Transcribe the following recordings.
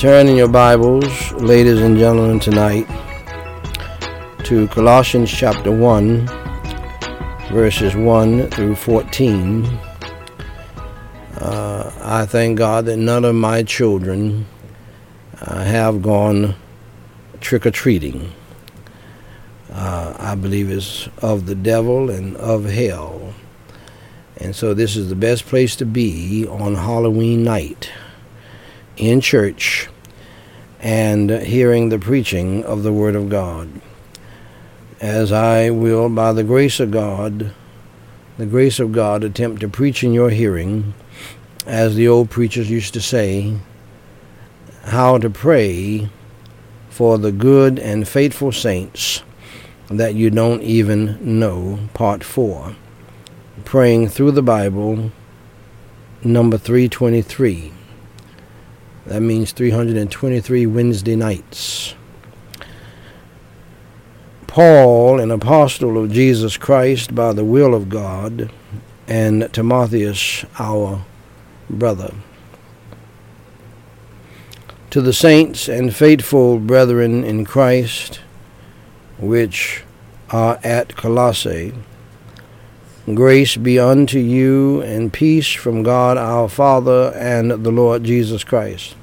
Turn in your Bibles, ladies and gentlemen, tonight to Colossians chapter 1, verses 1 through 14. I thank God that none of my children have gone trick-or-treating. I believe it's of the devil and of hell. And so this is the best place to be on Halloween night, in church, and hearing the preaching of the Word of God. As I will, by the grace of God, attempt to preach in your hearing, as the old preachers used to say, how to pray for the good and faithful saints that you don't even know, part 4. Praying through the Bible, number 323. That means 323 Wednesday nights. Paul, an apostle of Jesus Christ by the will of God, and Timotheus, our brother. To the saints and faithful brethren in Christ, which are at Colossae, grace be unto you and peace from God our Father and the Lord Jesus Christ.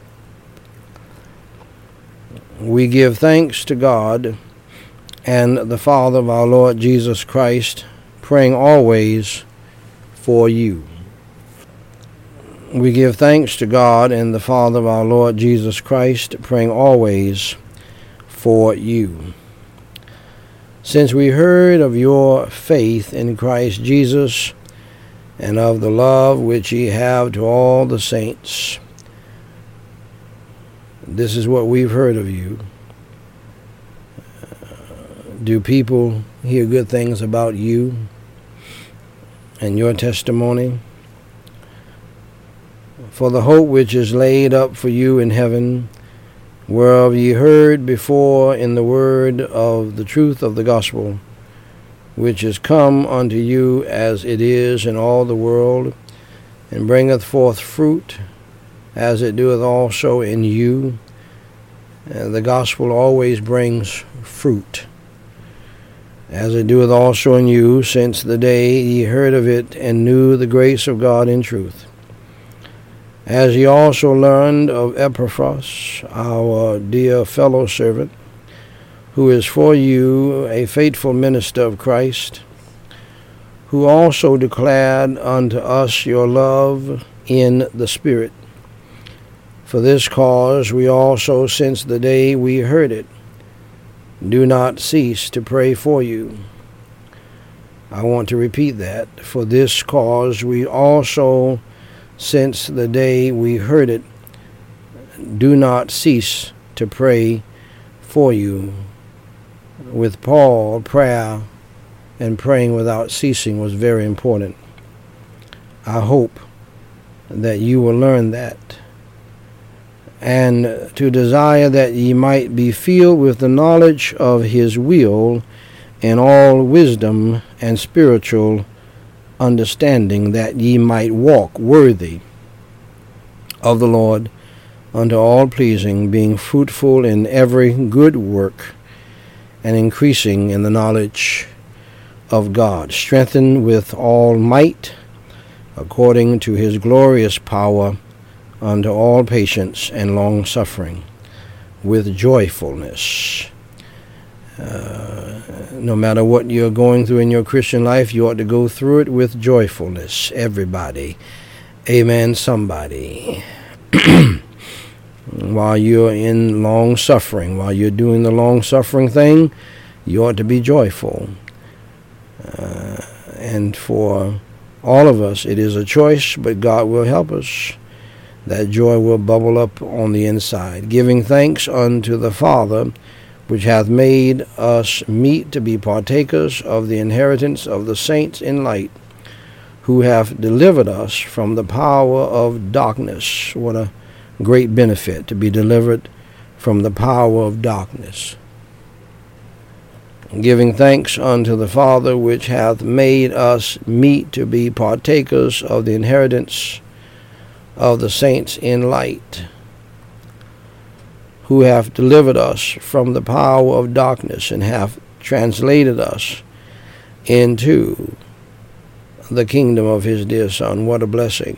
We give thanks to God and the Father of our Lord Jesus Christ, praying always for you. We give thanks to God and the Father of our Lord Jesus Christ, praying always for you. Since we heard of your faith in Christ Jesus and of the love which ye have to all the saints, this is what we've heard of you. Do people hear good things about you and your testimony? For the hope which is laid up for you in heaven, whereof ye heard before in the word of the truth of the gospel, which is come unto you as it is in all the world, and bringeth forth fruit, as it doeth also in you. And the gospel always brings fruit, as it doeth also in you, since the day ye heard of it, and knew the grace of God in truth. As ye also learned of Epaphras, our dear fellow servant, who is for you a faithful minister of Christ, who also declared unto us your love in the Spirit. For this cause we also, since the day we heard it, do not cease to pray for you. I want to repeat that. For this cause we also, since the day we heard it, do not cease to pray for you. With Paul, prayer and praying without ceasing was very important. I hope that you will learn that, and to desire that ye might be filled with the knowledge of his will in all wisdom and spiritual understanding, that ye might walk worthy of the Lord unto all pleasing, being fruitful in every good work, and increasing in the knowledge of God, strengthened with all might, according to his glorious power, unto all patience and long suffering, with joyfulness. No matter what you're going through in your Christian life, you ought to go through it with joyfulness. Everybody. Amen, somebody. While you're in long suffering, while you're doing the long suffering thing, you ought to be joyful. And for all of us, it is a choice, but God will help us. That joy will bubble up on the inside, giving thanks unto the Father, which hath made us meet to be partakers of the inheritance of the saints in light, who hath delivered us from the power of darkness. What a great benefit to be delivered from the power of darkness. Giving thanks unto the Father, which hath made us meet to be partakers of the inheritance of the saints in light. who have delivered us from the power of darkness and have translated us into the kingdom of his dear Son. What a blessing.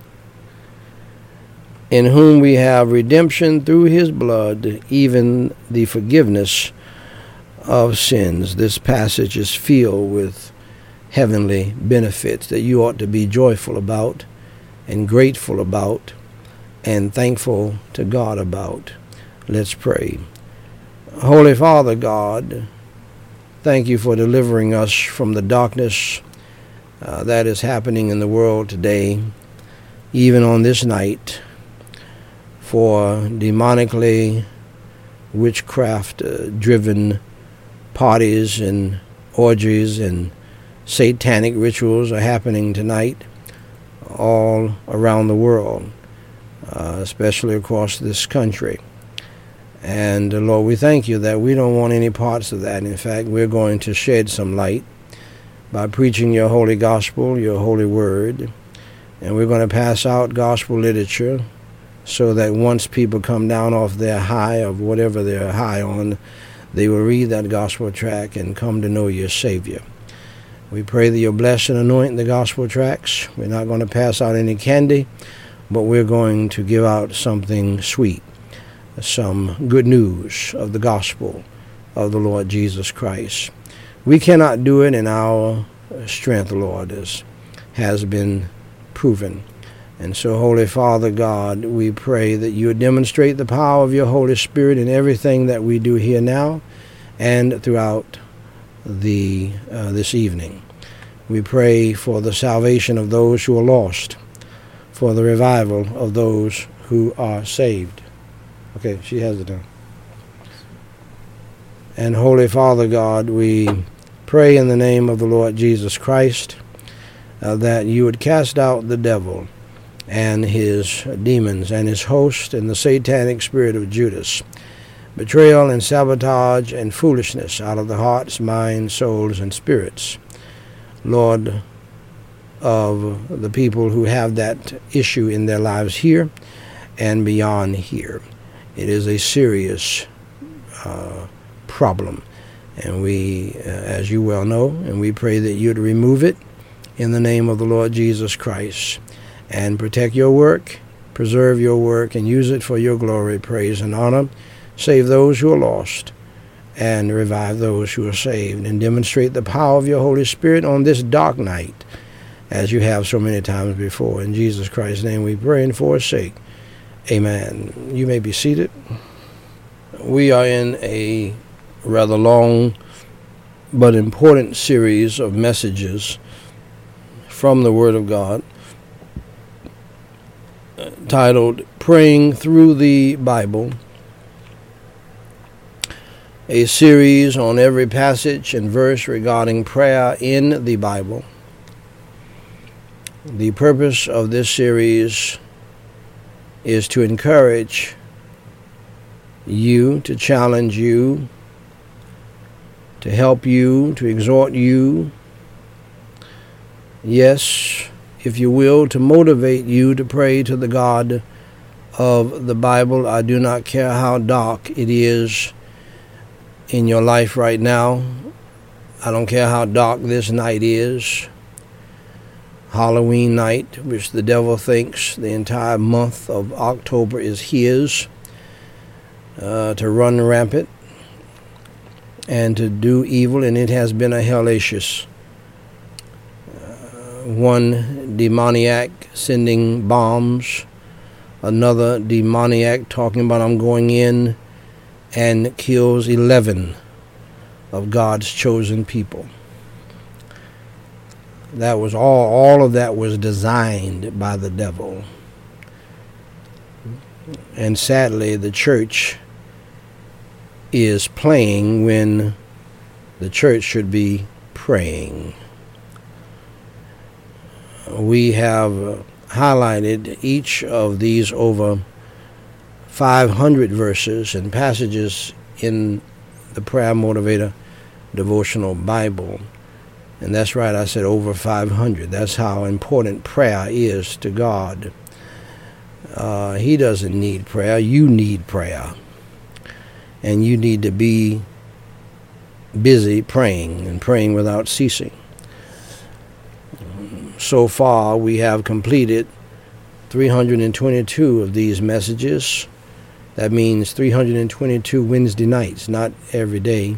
In whom we have redemption through his blood, even the forgiveness of sins. This passage is filled with heavenly benefits that you ought to be joyful about and grateful about and thankful to God about. Let's pray. Holy Father God, thank you for delivering us from the darkness that is happening in the world today, even on this night, for demonically witchcraft-driven parties and orgies and satanic rituals are happening tonight all around the world, especially across this country. And Lord, we thank you that we don't want any parts of that. In fact, we're going to shed some light by preaching your holy gospel, your holy word, and we're going to pass out gospel literature so that once people come down off their high of whatever they're high on, they will read that gospel tract and come to know your Savior. We pray that you'll bless and anoint the gospel tracts. We're not going to pass out any candy, but we're going to give out something sweet, some good news of the gospel of the Lord Jesus Christ. We cannot do it in our strength, Lord, as has been proven. And so, Holy Father God, we pray that you would demonstrate the power of your Holy Spirit in everything that we do here now and throughout this evening. We pray for the salvation of those who are lost, for the revival of those who are saved. Okay, she has it down. And Holy Father God, we pray in the name of the Lord Jesus Christ that you would cast out the devil and his demons and his host and the satanic spirit of Judas, betrayal and sabotage and foolishness out of the hearts, minds, souls, and spirits, Lord, of the people who have that issue in their lives here and beyond here. It is a serious problem, and we, as you well know, and we pray that you'd remove it in the name of the Lord Jesus Christ, and protect your work, preserve your work, and use it for your glory, praise, and honor. Save those who are lost, and revive those who are saved, and demonstrate the power of your Holy Spirit on this dark night, as you have so many times before. In Jesus Christ's name we pray and for his sake. Amen. You may be seated. We are in a rather long but important series of messages from the Word of God, titled Praying Through the Bible, a series on every passage and verse regarding prayer in the Bible. The purpose of this series is to encourage you, to challenge you, to help you, to exhort you, yes, if you will, to motivate you to pray to the God of the Bible. I do not care how dark it is in your life right now. I don't care how dark this night is. Halloween night, which the devil thinks the entire month of October is his, to run rampant and to do evil, and it has been a hellacious one demoniac sending bombs, another demoniac talking about I'm going in, and kills 11 of God's chosen people. That was all of that was designed by the devil. And sadly, the church is playing when the church should be praying. We have highlighted each of these over 500 verses and passages in the Prayer Motivator Devotional Bible. And that's right, I said over 500. That's how important prayer is to God. He doesn't need prayer. You need prayer. and you need to be busy praying and praying without ceasing. So far, we have completed 322 of these messages. That means 322 Wednesday nights, not every day,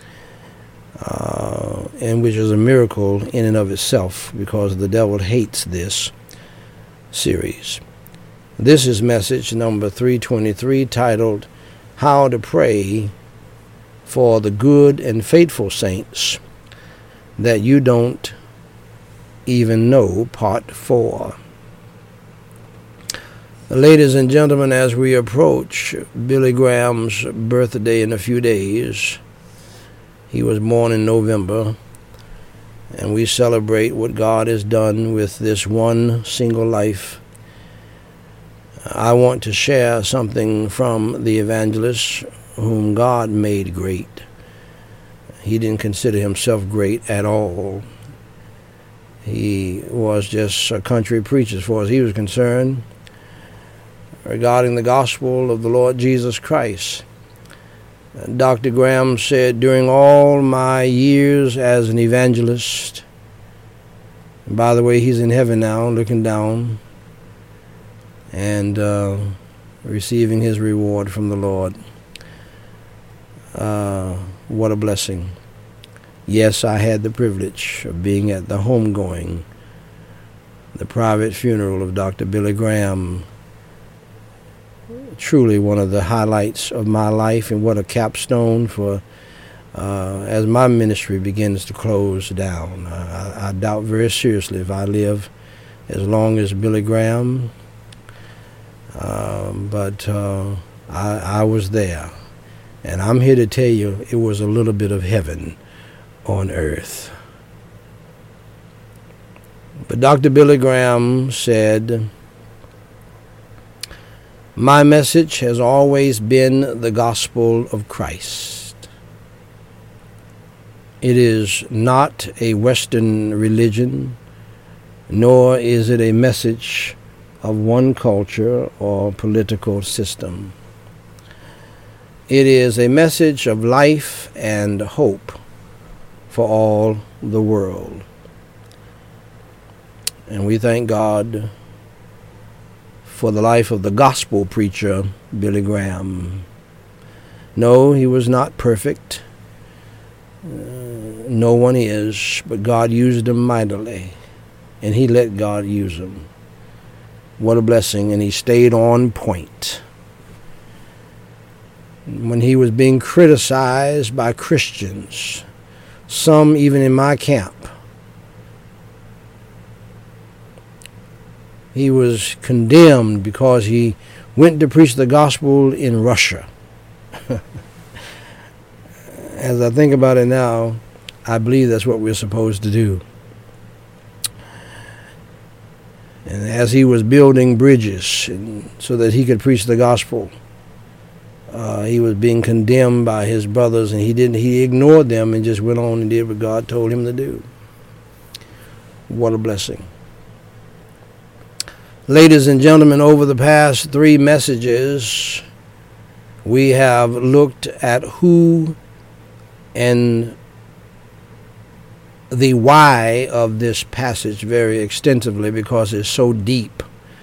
and which is a miracle in and of itself, because the devil hates this series. This is message number 323, titled How to Pray for the Good and Faithful Saints That You Don't Even Know, Part 4. Ladies and gentlemen, as we approach Billy Graham's birthday in a few days, he was born in November, and we celebrate what God has done with this one single life. I want to share something from the evangelist whom God made great. He didn't consider himself great at all. He was just a country preacher as far as he was concerned regarding the gospel of the Lord Jesus Christ. Dr. Graham said, during all my years as an evangelist, and by the way, he's in heaven now, looking down and receiving his reward from the Lord. What a blessing. Yes, I had the privilege of being at the homegoing, the private funeral of Dr. Billy Graham. Truly one of the highlights of my life, and what a capstone for as my ministry begins to close down. I doubt very seriously if I live as long as Billy Graham, but I was there, and I'm here to tell you it was a little bit of heaven on earth. But Dr. Billy Graham said, my message has always been the gospel of Christ. It is not a Western religion, nor is it a message of one culture or political system. It is a message of life and hope for all the world. And we thank God for the life of the gospel preacher, Billy Graham. No, he was not perfect. No one is, but God used him mightily, and he let God use him. What a blessing, and he stayed on point. When he was being criticized by Christians, some even in my camp, he was condemned because he went to preach the gospel in Russia. As I think about it now, I believe that's what we're supposed to do. And as he was building bridges so that he could preach the gospel, he was being condemned by his brothers, and he ignored them and just went on and did what God told him to do. What a blessing. Ladies and gentlemen, over the past 3 messages, we have looked at who and the why of this passage very extensively, because it's so deep,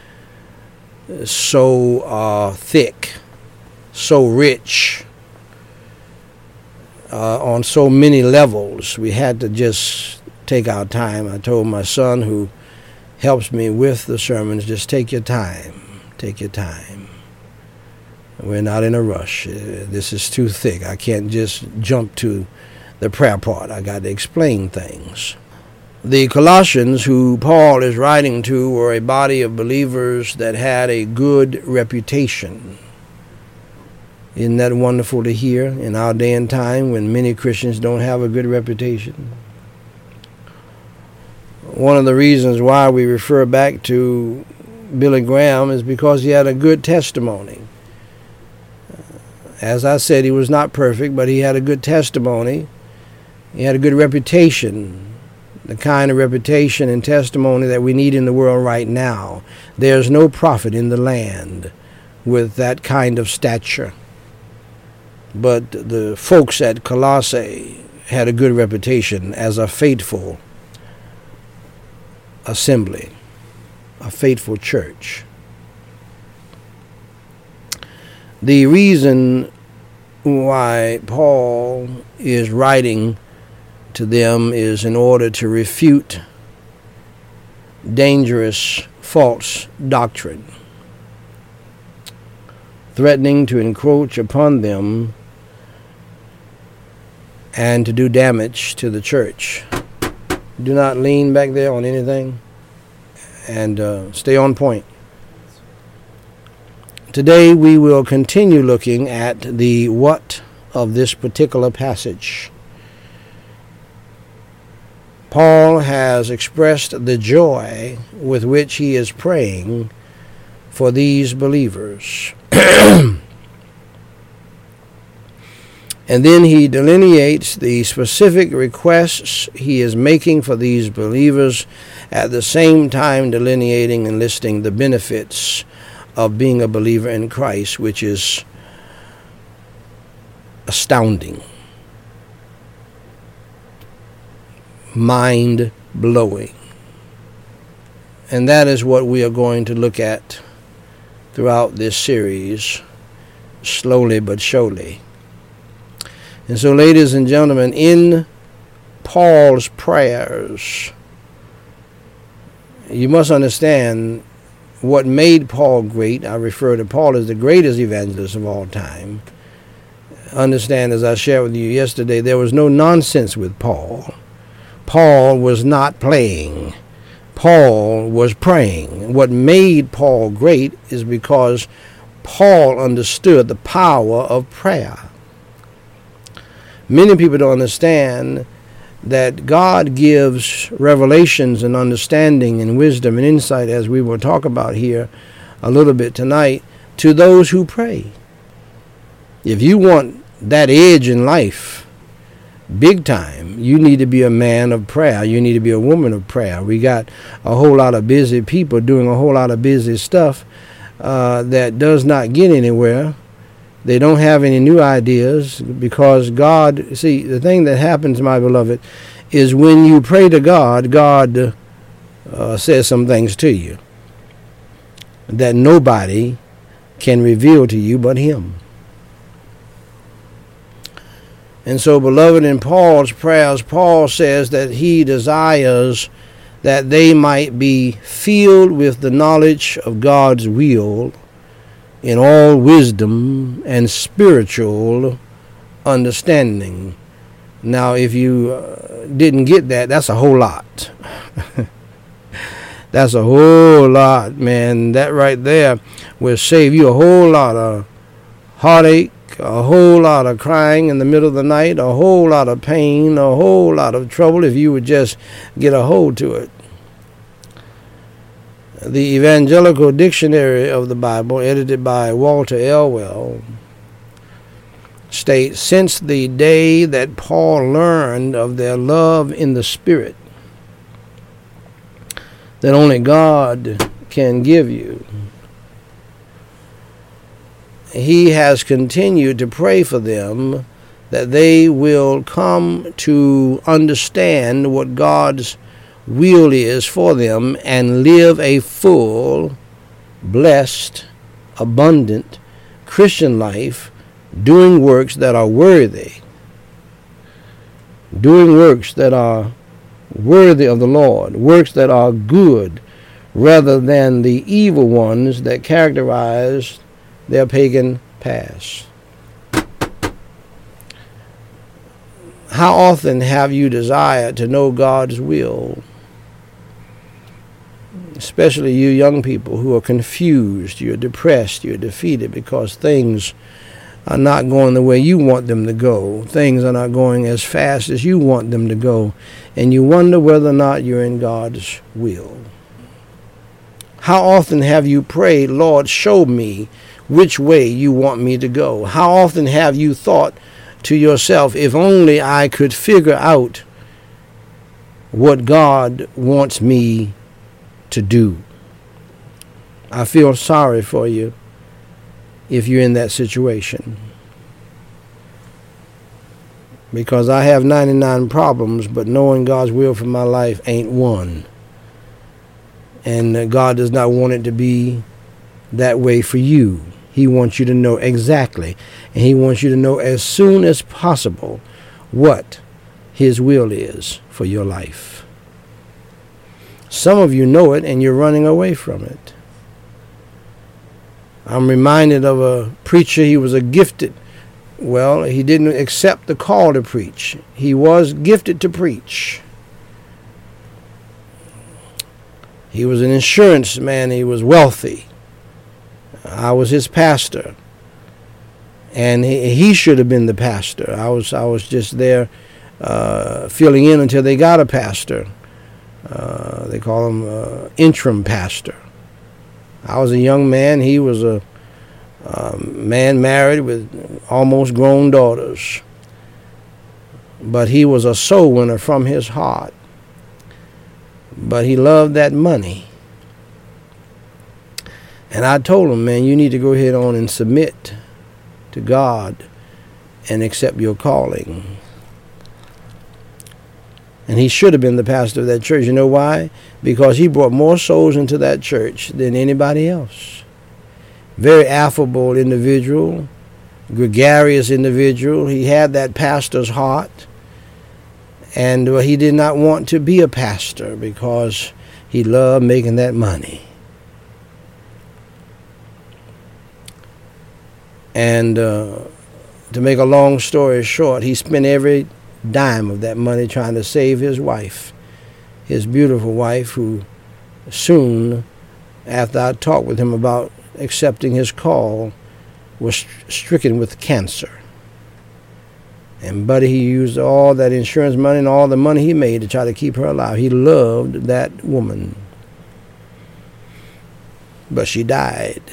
so thick, so rich, on so many levels. We had to just take our time. I told my son, who helps me with the sermons, just take your time. Take your time. We're not in a rush. This is too thick. I can't just jump to the prayer part. I got to explain things. The Colossians, who Paul is writing to, were a body of believers that had a good reputation. Isn't that wonderful to hear in our day and time when many Christians don't have a good reputation? One of the reasons why we refer back to Billy Graham is because he had a good testimony. As I said, he was not perfect, but he had a good testimony. He had a good reputation, the kind of reputation and testimony that we need in the world right now. There's no prophet in the land with that kind of stature. but the folks at Colossae had a good reputation as a faithful assembly, a faithful church. The reason why Paul is writing to them is in order to refute dangerous false doctrine, threatening to encroach upon them and to do damage to the church. Do not lean back there on anything, and stay on point. Today we will continue looking at the what of this particular passage. Paul has expressed the joy with which he is praying for these believers. And then he delineates the specific requests he is making for these believers, at the same time delineating and listing the benefits of being a believer in Christ, which is astounding, mind-blowing. And that is what we are going to look at throughout this series, slowly but surely. And so, ladies and gentlemen, in Paul's prayers, you must understand what made Paul great. I refer to Paul as the greatest evangelist of all time. Understand, as I shared with you yesterday, there was no nonsense with Paul. Paul was not playing. Paul was praying. What made Paul great is because Paul understood the power of prayer. Many people don't understand that God gives revelations and understanding and wisdom and insight, as we will talk about here a little bit tonight, to those who pray. If you want that edge in life, big time, you need to be a man of prayer. You need to be a woman of prayer. We got a whole lot of busy people doing a whole lot of busy stuff that does not get anywhere. They don't have any new ideas, because God, see, the thing that happens, my beloved, is when you pray to God, God says some things to you that nobody can reveal to you but Him. And so, beloved, in Paul's prayers, Paul says that he desires that they might be filled with the knowledge of God's will in all wisdom and spiritual understanding. Now, if you didn't get that, that's a whole lot. That's a whole lot, man. That right there will save you a whole lot of heartache, a whole lot of crying in the middle of the night, a whole lot of pain, a whole lot of trouble, if you would just get a hold to it. The Evangelical Dictionary of the Bible, edited by Walter Elwell, states, since the day that Paul learned of their love in the Spirit that only God can give you, he has continued to pray for them that they will come to understand what God's will is for them and live a full, blessed, abundant Christian life, doing works that are worthy, doing works that are worthy of the Lord, works that are good, rather than the evil ones that characterize their pagan past. How often have you desired to know God's will? Especially you young people who are confused, you're depressed, you're defeated because things are not going the way you want them to go. Things are not going as fast as you want them to go. And you wonder whether or not you're in God's will. How often have you prayed, Lord, show me which way you want me to go? How often have you thought to yourself, if only I could figure out what God wants me to do? I feel sorry for you if you're in that situation. because I have 99 problems, but knowing God's will for my life ain't one. And God does not want it to be that way for you. He wants you to know exactly, and he wants you to know as soon as possible what his will is for your life. Some of you know it, and you're running away from it. I'm reminded of a preacher. He was a gifted. Well, he didn't accept the call to preach. He was gifted to preach. He was an insurance man. He was wealthy. I was his pastor. And he should have been the pastor. I was just there filling in until they got a pastor. They call him interim pastor. I was a young man. He was a man married with almost grown daughters. But he was a soul winner from his heart. But he loved that money. And I told him, man, you need to go ahead on and submit to God and accept your calling. And he should have been the pastor of that church. You know why? Because he brought more souls into that church than anybody else. Very affable individual, gregarious individual. He had that pastor's heart. And he did not want to be a pastor because he loved making that money. And to make a long story short, he spent every dime of that money trying to save his wife, his beautiful wife, who soon, after I talked with him about accepting his call, was stricken with cancer. And buddy, he used all that insurance money and all the money he made to try to keep her alive. He loved that woman. But she died.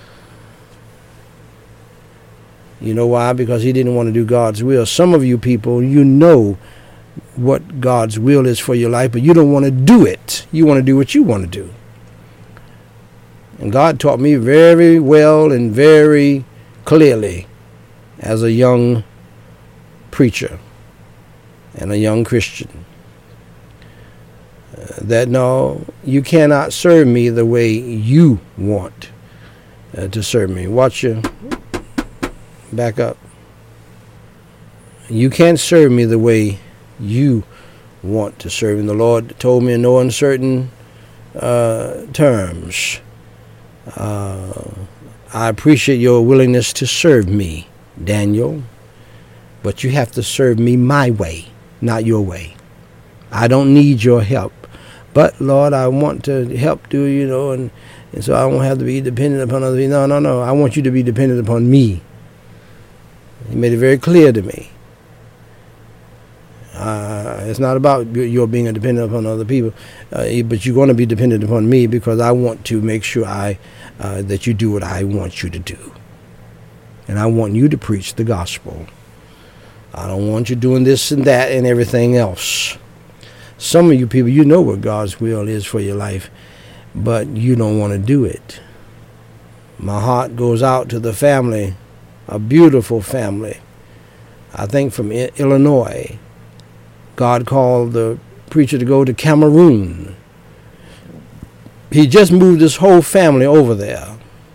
You know why? Because he didn't want to do God's will. Some of you people, you know what God's will is for your life, but you don't want to do it. You want to do what you want to do. And God taught me very well and very clearly as a young preacher and a young Christian that no, you cannot serve me the way you want to serve me. Watch your back up. You can't serve me the way you want to serve me. The Lord told me in no uncertain terms, I appreciate your willingness to serve me, Daniel, but you have to serve me my way, not your way. I don't need your help. But, Lord, I want to help do, and so I won't have to be dependent upon other people. No. I want you to be dependent upon me. He made it very clear to me. It's not about your being a dependent upon other people, but you're going to be dependent upon me because I want to make sure that you do what I want you to do. And I want you to preach the gospel. I don't want you doing this and that and everything else. Some of you people, you know what God's will is for your life, but you don't want to do it. My heart goes out to the family, a beautiful family, I think from Illinois. God called the preacher to go to Cameroon. He just moved his whole family over there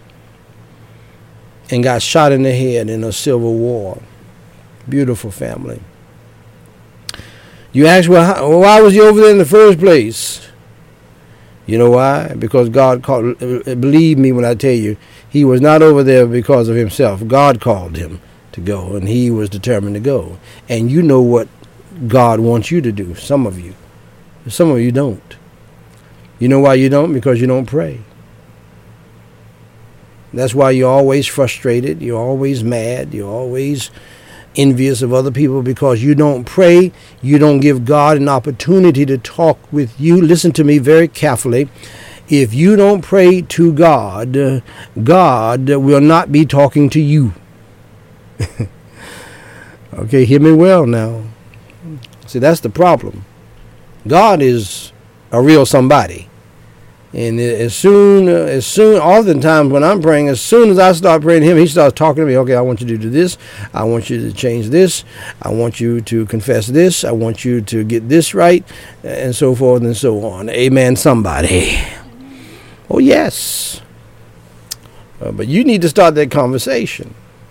and got shot in the head in a civil war. Beautiful family. You ask, well, why was he over there in the first place? You know why? Because God called. Believe me when I tell you, he was not over there because of himself. God called him to go, and he was determined to go. And you know what God wants you to do, some of you. Some of you don't. You know why you don't? Because you don't pray. That's why you're always frustrated. You're always mad. You're always envious of other people because you don't pray. You don't give God an opportunity to talk with you. Listen to me very carefully. If you don't pray to God, God will not be talking to you. Okay, hear me well now. See, that's the problem. God is a real somebody. And oftentimes when I'm praying, as soon as I start praying to him, he starts talking to me. Okay, I want you to do this. I want you to change this. I want you to confess this. I want you to get this right, and so forth and so on. Amen, somebody. Oh, yes. But you need to start that conversation.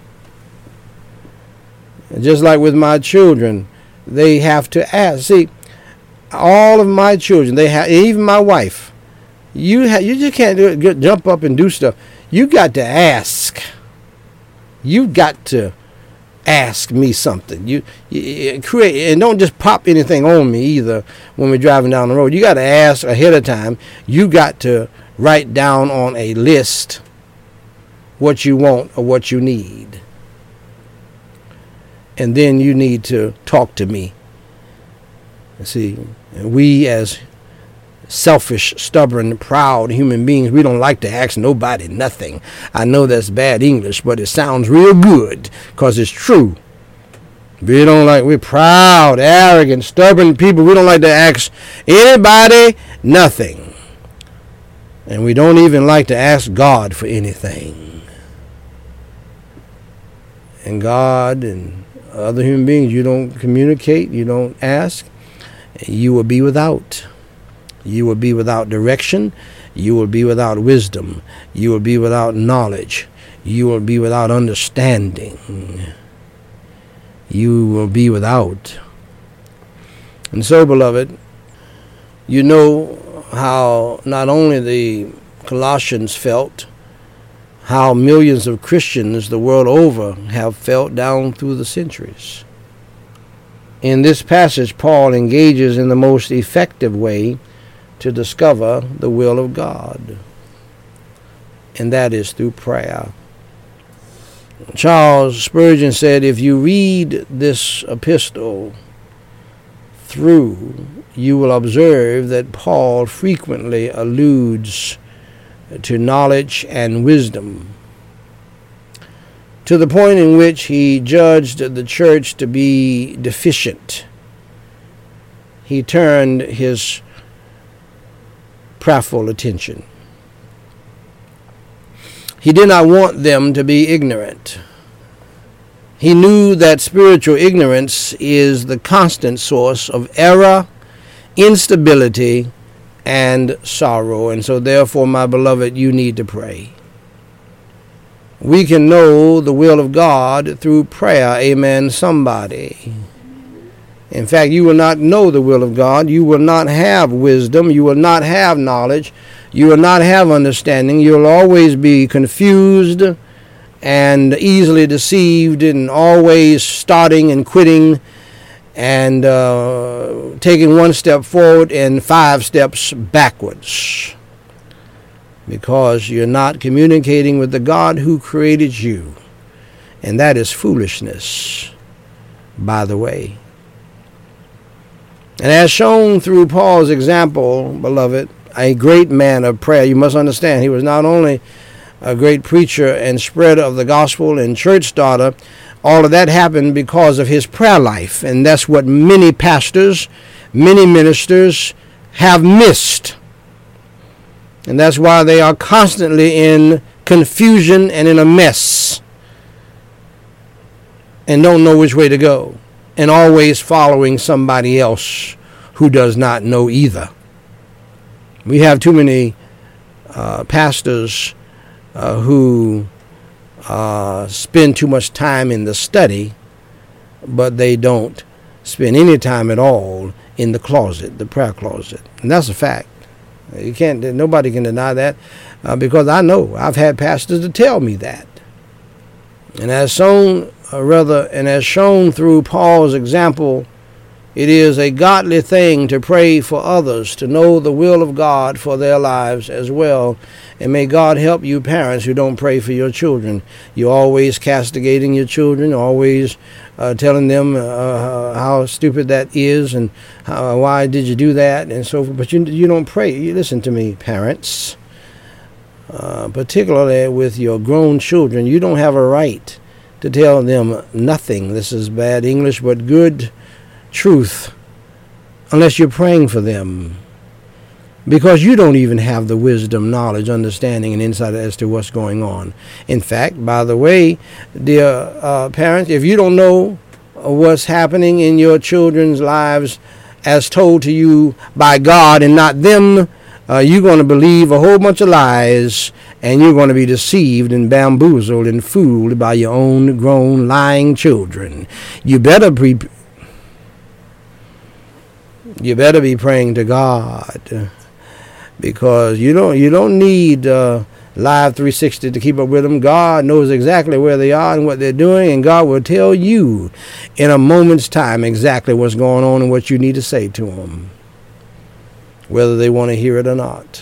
And just like with my children, they have to ask. See, all of my children, even my wife, you just can't do it, jump up and do stuff. You got to ask. You got to ask me something. You create, and don't just pop anything on me either when we're driving down the road. You got to ask ahead of time. You got to write down on a list what you want or what you need. And then you need to talk to me. See, we as selfish, stubborn, proud human beings, we don't like to ask nobody nothing. I know that's bad English, but it sounds real good because it's true. We're proud, arrogant, stubborn people. We don't like to ask anybody nothing. And we don't even like to ask God for anything. And God and other human beings, you don't communicate, you don't ask, you will be without. You will be without direction. You will be without wisdom. You will be without knowledge. You will be without understanding. You will be without. And so, beloved, you know how not only the Colossians felt, how millions of Christians the world over have felt down through the centuries. In this passage, Paul engages in the most effective way to discover the will of God, and that is through prayer. Charles Spurgeon said, if you read this epistle through, you will observe that Paul frequently alludes to knowledge and wisdom, to the point in which he judged the church to be deficient. He turned his prayerful attention. He did not want them to be ignorant. He knew that spiritual ignorance is the constant source of error, instability, and sorrow. And so therefore, my beloved, you need to pray. We can know the will of God through prayer. Amen, somebody. In fact, you will not know the will of God. You will not have wisdom. You will not have knowledge. You will not have understanding. You will always be confused and easily deceived, and always starting and quitting and taking one step forward and 5 steps backwards, because you're not communicating with the God who created you. And that is foolishness, by the way. And as shown through Paul's example, beloved, a great man of prayer, you must understand, he was not only a great preacher and spreader of the gospel and church starter. All of that happened because of his prayer life. And that's what many pastors, many ministers have missed. And that's why they are constantly in confusion and in a mess and don't know which way to go, and always following somebody else who does not know either. We have too many pastors who spend too much time in the study, but they don't spend any time at all in the closet, the prayer closet. And that's a fact. Nobody can deny that, because I know I've had pastors to tell me that. And as shown through Paul's example, it is a godly thing to pray for others, to know the will of God for their lives as well. And may God help you parents who don't pray for your children. You're always castigating your children, always telling them how stupid that is and why did you do that and so forth. But you don't pray. You listen to me, parents. Particularly with your grown children, you don't have a right to tell them nothing. This is bad English, but good truth, unless you're praying for them. because you don't even have the wisdom, knowledge, understanding, and insight as to what's going on. In fact, by the way, dear parents, if you don't know what's happening in your children's lives as told to you by God and not them, you're going to believe a whole bunch of lies, and you're going to be deceived and bamboozled and fooled by your own grown lying children. You better be praying to God, because you don't need Live 360 to keep up with them. God knows exactly where they are and what they're doing, and God will tell you in a moment's time exactly what's going on and what you need to say to them, whether they want to hear it or not.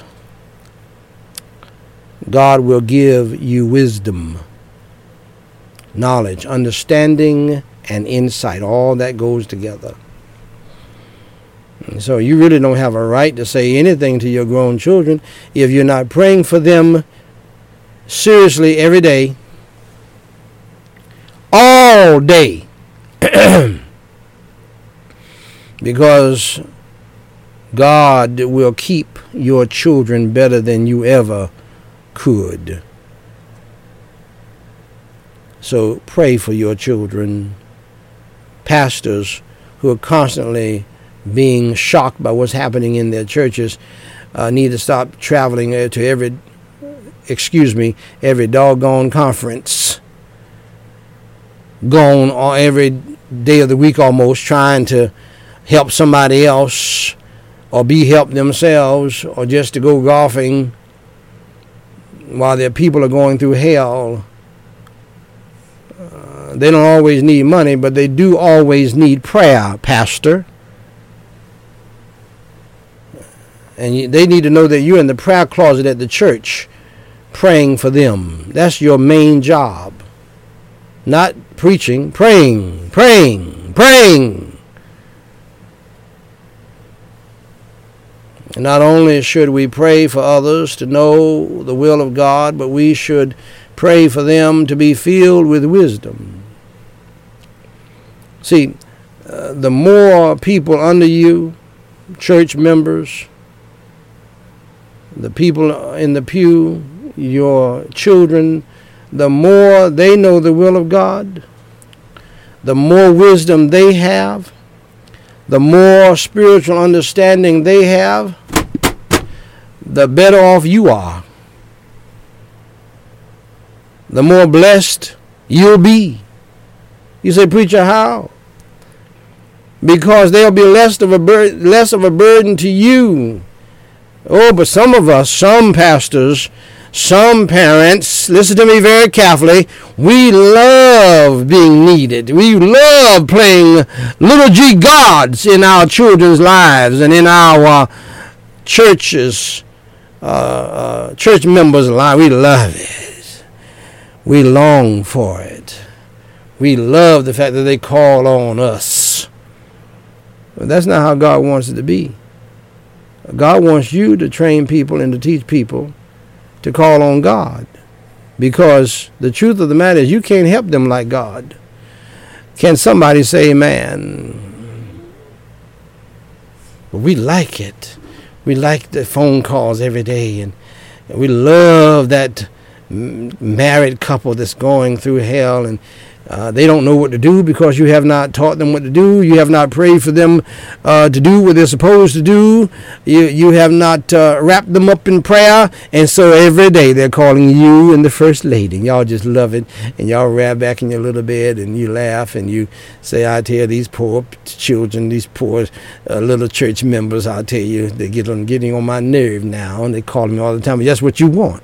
God will give you wisdom, knowledge, understanding, and insight. All that goes together. So you really don't have a right to say anything to your grown children if you're not praying for them seriously every day, all day. Because God will keep your children better than you ever could. So pray for your children. Pastors who are constantly being shocked by what's happening in their churches need to stop traveling to every doggone conference, gone on every day of the week almost, trying to help somebody else or be helped themselves, or just to go golfing while their people are going through hell. They don't always need money, but they do always need prayer, Pastor. And they need to know that you're in the prayer closet at the church praying for them. That's your main job. Not preaching, praying. And not only should we pray for others to know the will of God, but we should pray for them to be filled with wisdom. See, the more people under you, church members, the people in the pew, your children, the more they know the will of God, the more wisdom they have, the more spiritual understanding they have, the better off you are. The more blessed you'll be. You say, preacher, how? Because they'll be less of a burden to you. Oh, but some of us, some pastors, some parents, listen to me very carefully, we love being needed. We love playing little g gods in our children's lives and in our churches, church members' lives. We love it. We long for it. We love the fact that they call on us. But that's not how God wants it to be. God wants you to train people and to teach people to call on God, because the truth of the matter is you can't help them like God. Can somebody say amen? But we like it. We like the phone calls every day, and we love that married couple that's going through hell, and they don't know what to do because you have not taught them what to do. You have not prayed for them to do what they're supposed to do. You have not wrapped them up in prayer. And so every day they're calling you and the First Lady. And y'all just love it. And y'all wrap back in your little bed and you laugh and you say, I tell these poor children, these poor little church members, I tell you, they're getting on my nerve now. And they call me all the time. But that's what you want.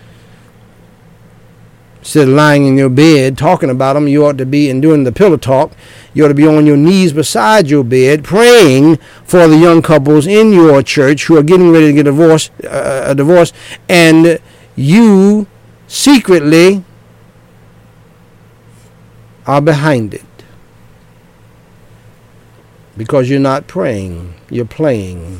Instead of lying in your bed talking about them, you ought to be, and doing the pillow talk, you ought to be on your knees beside your bed praying for the young couples in your church who are getting ready to get a divorce, and you secretly are behind it because you're not praying, you're playing.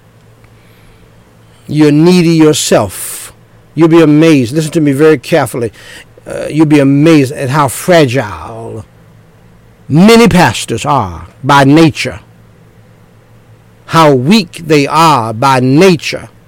You're needy yourself. You'll be amazed. Listen to me very carefully. You'll be amazed at how fragile many pastors are by nature, how weak they are by nature,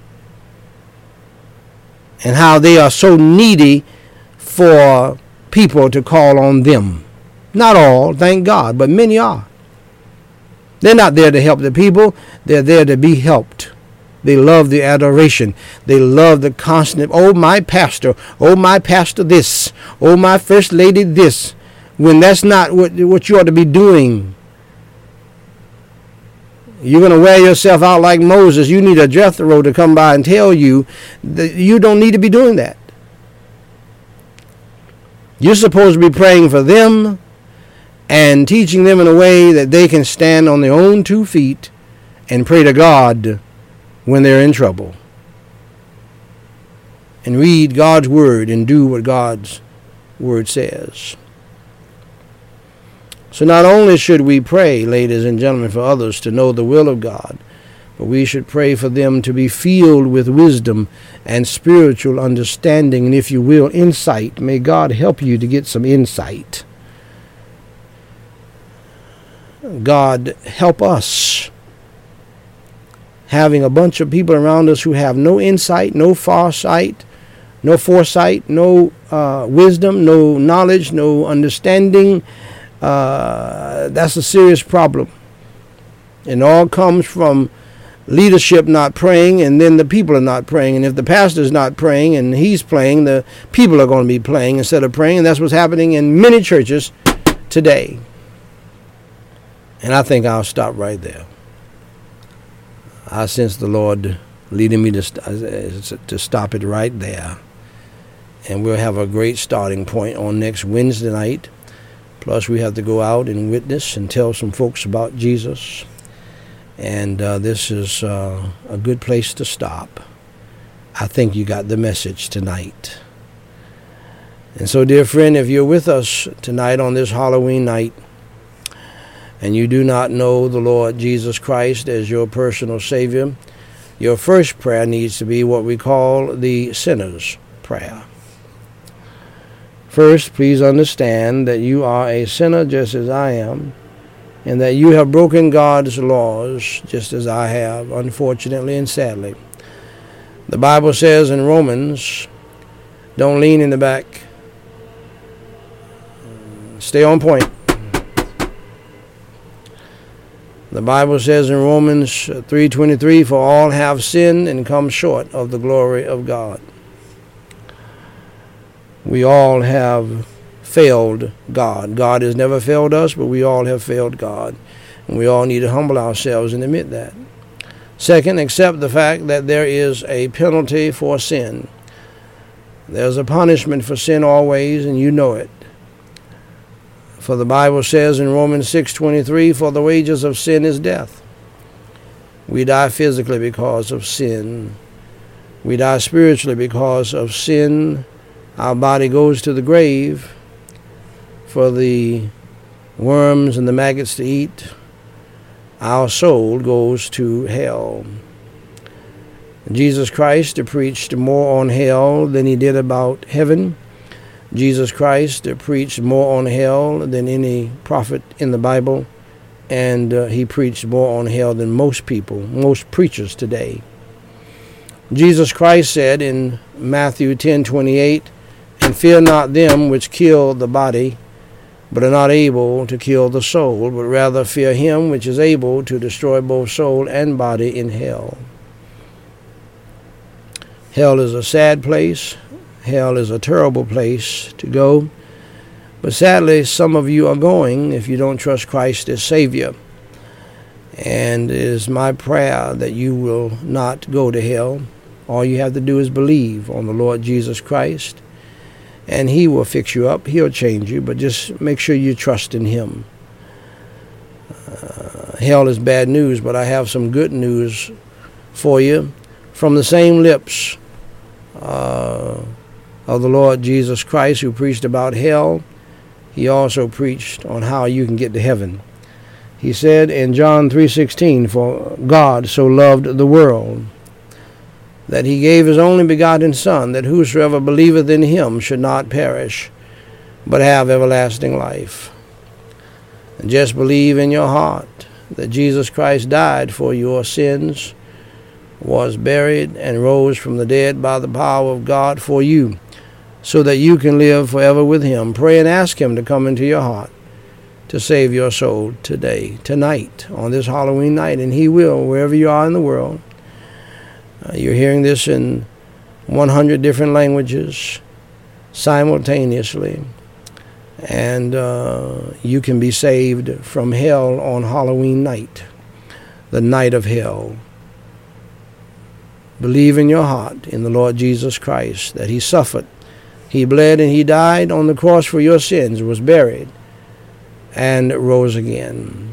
and how they are so needy for people to call on them. Not all, thank God, but many are. They're not there to help the people. They're there to be helped. They love the adoration. They love the constant, oh, my pastor this, oh, my first lady this, when that's not what you ought to be doing. You're going to wear yourself out like Moses. You need a Jethro to come by and tell you that you don't need to be doing that. You're supposed to be praying for them and teaching them in a way that they can stand on their own 2 feet and pray to God when they're in trouble. And read God's word and do what God's word says. So not only should we pray, ladies and gentlemen, for others to know the will of God, but we should pray for them to be filled with wisdom and spiritual understanding, and if you will, insight. May God help you to get some insight. God help us. Having a bunch of people around us who have no insight, no foresight, no wisdom, no knowledge, no understanding, that's a serious problem. It all comes from leadership not praying, and then the people are not praying. And if the pastor is not praying and he's playing, the people are going to be playing instead of praying. And that's what's happening in many churches today. And I think I'll stop right there. I sense the Lord leading me to stop it right there. And we'll have a great starting point on next Wednesday night. Plus, we have to go out and witness and tell some folks about Jesus. And this is a good place to stop. I think you got the message tonight. And so, dear friend, if you're with us tonight on this Halloween night, and you do not know the Lord Jesus Christ as your personal Savior, your first prayer needs to be what we call the sinner's prayer. First, please understand that you are a sinner just as I am, and that you have broken God's laws just as I have, unfortunately and sadly. The Bible says in Romans, don't lean in the back. Stay on point. The Bible says in Romans 3:23, for all have sinned and come short of the glory of God. We all have failed God. God has never failed us, but we all have failed God. And we all need to humble ourselves and admit that. Second, accept the fact that there is a penalty for sin. There's a punishment for sin always, and you know it. For the Bible says in Romans 6:23, for the wages of sin is death. We die physically because of sin. We die spiritually because of sin. Our body goes to the grave for the worms and the maggots to eat. Our soul goes to hell. Jesus Christ preached more on hell than he did about heaven. Jesus Christ preached more on hell than any prophet in the Bible, and he preached more on hell than most people, most preachers today. Jesus Christ said in Matthew 10:28, and fear not them which kill the body, but are not able to kill the soul, but rather fear him which is able to destroy both soul and body in hell. Hell is a sad place. Hell is a terrible place to go. But sadly, some of you are going if you don't trust Christ as Savior. And it is my prayer that you will not go to hell. All you have to do is believe on the Lord Jesus Christ, and he will fix you up. He'll change you, but just make sure you trust in him. Hell is bad news, but I have some good news for you from the same lips of the Lord Jesus Christ, who preached about hell. He also preached on how you can get to heaven. He said in John 3:16, for God so loved the world that he gave his only begotten Son, that whosoever believeth in him should not perish, but have everlasting life. And just believe in your heart that Jesus Christ died for your sins, was buried, and rose from the dead by the power of God for you, so that you can live forever with him. Pray and ask him to come into your heart to save your soul today, tonight, on this Halloween night, and he will, wherever you are in the world. You're hearing this in 100 different languages simultaneously, and you can be saved from hell on Halloween night, the night of hell. Believe in your heart in the Lord Jesus Christ, that he suffered, he bled, and he died on the cross for your sins, was buried, and rose again.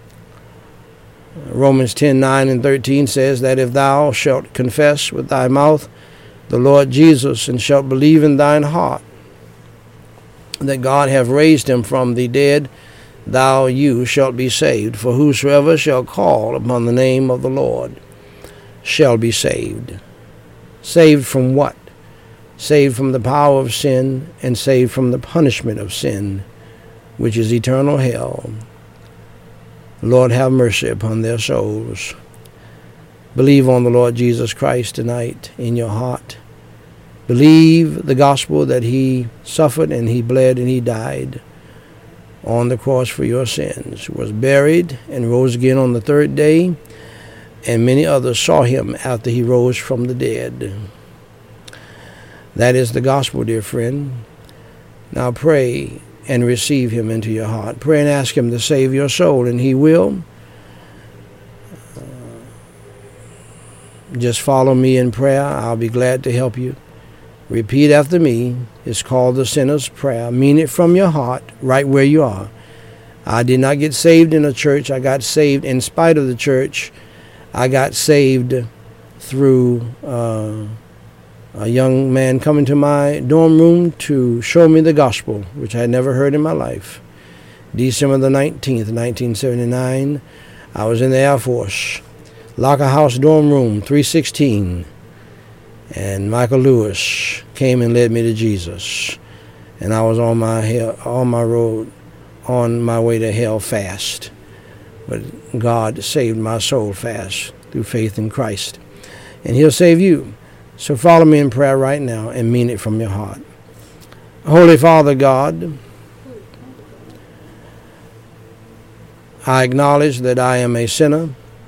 Romans 10:9 and 13 says that if thou shalt confess with thy mouth the Lord Jesus, and shalt believe in thine heart that God hath raised him from the dead, you shalt be saved. For whosoever shall call upon the name of the Lord shall be saved. Saved from what? Saved from the power of sin, and saved from the punishment of sin, which is eternal hell. Lord, have mercy upon their souls. Believe on the Lord Jesus Christ tonight in your heart. Believe the gospel that he suffered, and he bled, and he died on the cross for your sins, was buried, and rose again on the third day, and many others saw him after he rose from the dead. That is the gospel, dear friend. Now pray and receive him into your heart. Pray and ask him to save your soul, and he will. Just follow me in prayer. I'll be glad to help you. Repeat after me. It's called the sinner's prayer. Mean it from your heart, right where you are. I did not get saved in a church. I got saved in spite of the church. I got saved through a young man coming to my dorm room to show me the gospel, which I had never heard in my life. December the 19th, 1979, I was in the Air Force, Locker House dorm room 316, and Michael Lewis came and led me to Jesus, and I was on my road, on my way to hell fast, but God saved my soul fast through faith in Christ, and he'll save you. So follow me in prayer right now and mean it from your heart. Holy Father God, I acknowledge that I am a sinner,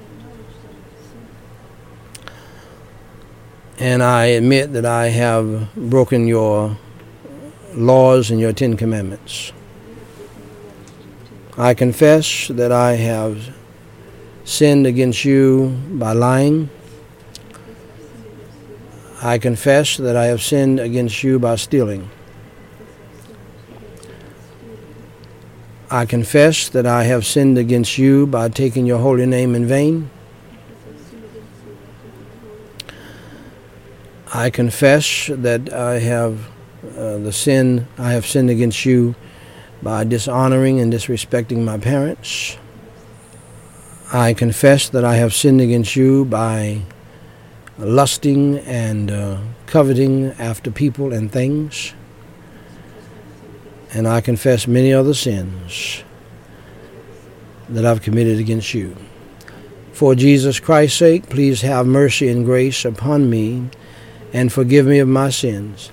and I admit that I have broken your laws and your 10 commandments. I confess that I have sinned against you by lying. I confess that I have sinned against you by stealing. I confess that I have sinned against you by taking your holy name in vain. I confess that I have sinned against you by dishonoring and disrespecting my parents. I confess that I have sinned against you by lusting and coveting after people and things. And I confess many other sins that I've committed against you. For Jesus Christ's sake, please have mercy and grace upon me and forgive me of my sins.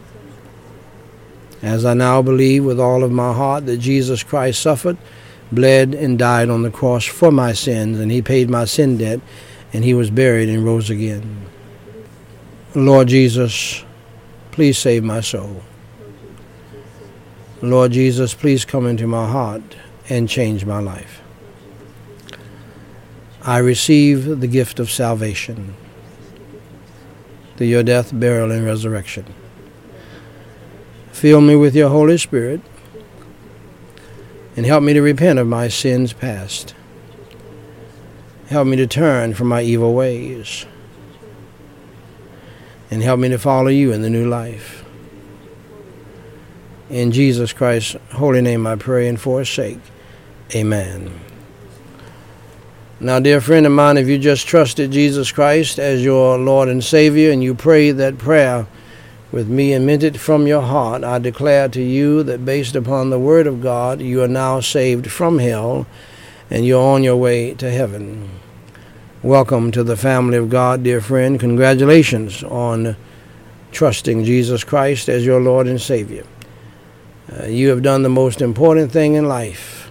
As I now believe with all of my heart that Jesus Christ suffered, bled, and died on the cross for my sins, and he paid my sin debt, and he was buried and rose again. Lord Jesus, please save my soul. Lord Jesus, please come into my heart and change my life. I receive the gift of salvation through your death, burial, and resurrection. Fill me with your Holy Spirit and help me to repent of my sins past. Help me to turn from my evil ways and help me to follow you in the new life. In Jesus Christ's holy name I pray, and for his sake, amen. Now, dear friend of mine, if you just trusted Jesus Christ as your Lord and Savior, and you prayed that prayer with me and meant it from your heart, I declare to you that based upon the Word of God, you are now saved from hell, and you're on your way to heaven. Welcome to the family of God, dear friend. Congratulations on trusting Jesus Christ as your Lord and Savior. You have done the most important thing in life,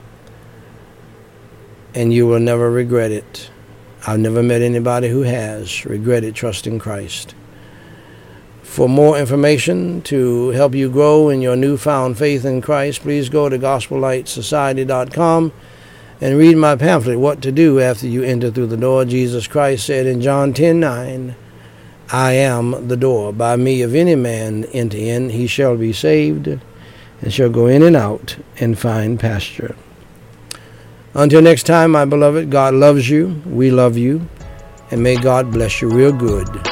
and you will never regret it. I've never met anybody who has regretted trusting Christ. For more information to help you grow in your newfound faith in Christ, please go to GospelLightSociety.com and read my pamphlet, What to Do After You Enter Through the Door. Jesus Christ said in John 10:9, I am the door. By me, if any man enter in, he shall be saved, and shall go in and out and find pasture. Until next time, my beloved, God loves you, we love you, and may God bless you real good.